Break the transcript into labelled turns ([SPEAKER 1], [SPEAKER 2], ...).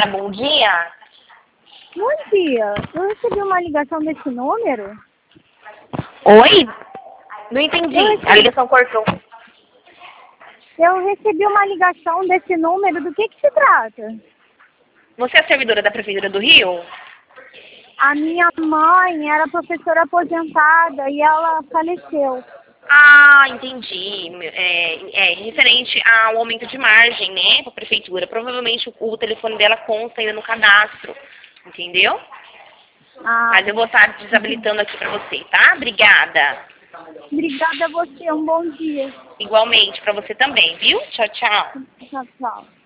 [SPEAKER 1] senhora, bom dia.
[SPEAKER 2] Bom dia. Eu recebi uma ligação desse número?
[SPEAKER 1] Oi? Não entendi. A ligação cortou.
[SPEAKER 2] Eu recebi uma ligação desse número. Do que se trata?
[SPEAKER 1] Você é servidora da Prefeitura do Rio?
[SPEAKER 2] A minha mãe era professora aposentada e ela faleceu.
[SPEAKER 1] Ah, entendi. Referente ao aumento de margem, né, para a Prefeitura. Provavelmente o telefone dela consta ainda no cadastro, entendeu? Mas eu vou estar desabilitando aqui para você, tá? Obrigada.
[SPEAKER 2] Obrigada a você. Um bom dia.
[SPEAKER 1] Igualmente para você também, viu? Tchau, tchau.
[SPEAKER 2] Tchau, tchau.